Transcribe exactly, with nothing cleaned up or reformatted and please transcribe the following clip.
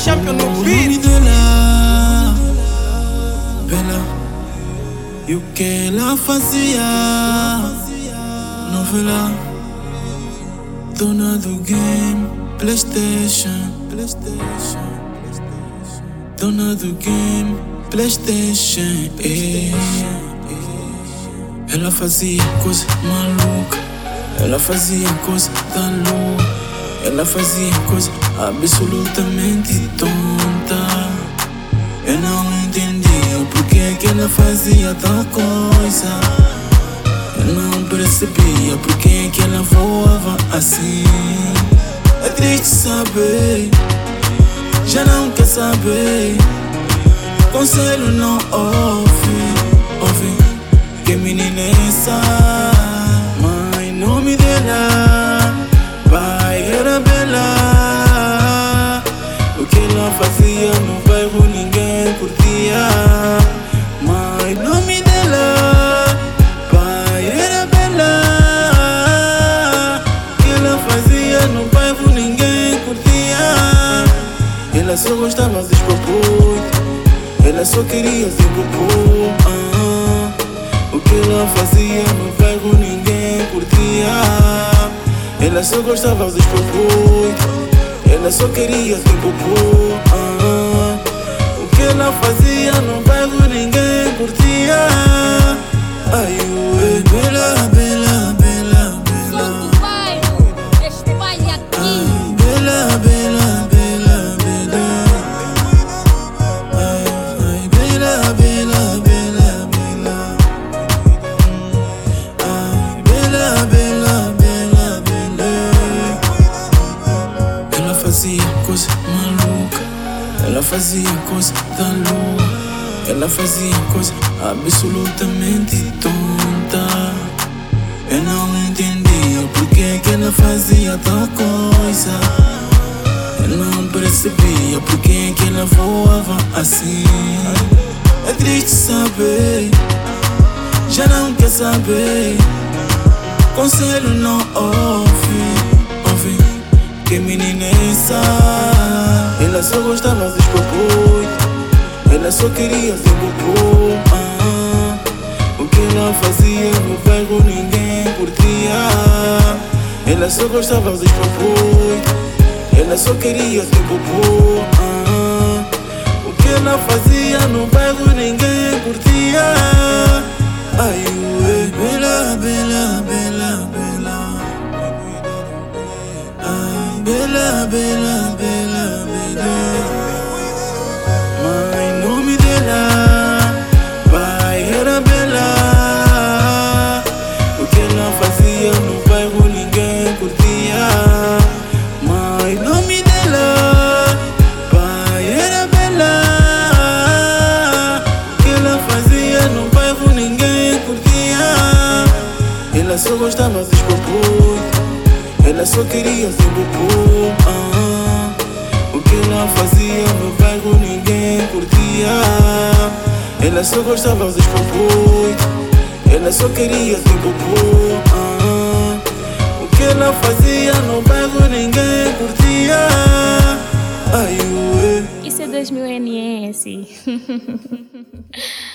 champion no O beat. nome dela, Bela, e o que ela fazia? Novela, dona do game, PlayStation, PlayStation, dona do game, PlayStation. eh. Ela fazia coisa maluca, ela fazia coisa da lua, ela fazia coisa absolutamente tonta. Eu não entendia porque que ela fazia tal coisa. Eu não percebia porque que ela voava assim. É triste saber, já não quer saber. Conselho não ouve, ouve. Que menina é essa? Mãe, nome dela, pai era Bela. O que ela fazia no bairro ninguém curtia. Mãe, nome dela, pai era Bela. O que ela fazia no bairro ninguém curtia. Ela só gostava dos popôs, ela só queria ser popô. ah. O que ela fazia no bairro ninguém curtia. Ela só gostava dos popôs, ela só queria ser popô. ah. O que ela fazia no bairro ninguém curtia. Ai, ué, Bela, Bela, Bela, Bela. Som do bairro, este baile aqui. Ai, Bela, Bela, Bela, Bela. Ai, ai, Bela, Bela, Bela, Bela. Ai, Bela, Bela, Bela, Bela. Ela fazia coisa maluca, ela fazia coisa da lua, ela fazia coisa absolutamente tonta. Eu não entendia porque que ela fazia tal coisa. Eu não percebia porque que ela voava assim. É triste saber, já não quer saber. Conselho não ouve, ouve. Que menina é essa? Ela só gostava dos popôs, ela só queria ser popô. ah. O que ela fazia no bairro ninguém curtia. Ela só gostava dos popôs, ela só queria ser popô. ah. O que ela fazia no bairro ninguém curtia. Ai, ué, Bela, Bela, Bela, Bela. Ai, Bela, Bela, Bela, Bela. Mãe, nome dela, pai era Bela. O que ela fazia no bairro ninguém curtia. Mãe, nome dela, pai era Bela. O que ela fazia no bairro ninguém curtia. Ela só gostava dos popôs, ela só queria ser popô. ah. O que ela fazia no bairro ninguém curtia. Ela só gostava dos popôs, ela só queria ser popô. ah. O que ela fazia no bairro ninguém curtia. Ai, ué. Isso é dois mil N S.